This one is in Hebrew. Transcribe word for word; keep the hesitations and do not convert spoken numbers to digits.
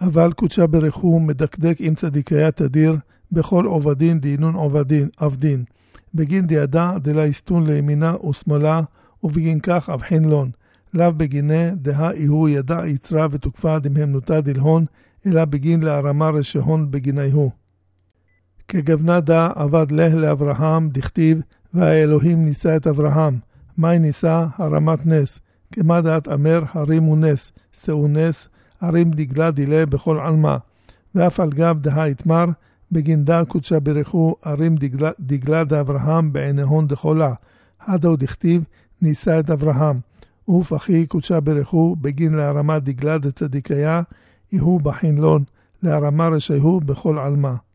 אבל קודשה ברכו מדקדק עם צדיקיה תדיר, בכל עובדין דינון עובדין, עבדין. בגין דידה דלה יסתון לימינה ושמאלה, ובגין כך אבחין לון. לאו בגיני דה איהו ידע יצרה ותוקפה דמהמנותה דלהון, אלא בגין להרמה רשהון בגיני הוא. כגבנה דה עבד לה לאברהם דכתיב, והאלוהים ניסה את אברהם. מי ניסה? הרמת נס. כמה דעת אמר הרימו נס, שאו נס, הרים דגלה דילה בכל עלמה. ואף על גב דה יתמר, בגין דה קודשה ברכו, הרים דגלה, דגלה דה אברהם בעיניהון דחולה. הדו דכתיב, ניסה את אברהם. אוף אחי קודשה ברכו, בגין להרמה דגלה דה צדיקיה, יהו בחינלון, להרמה רשהו בכל עלמה.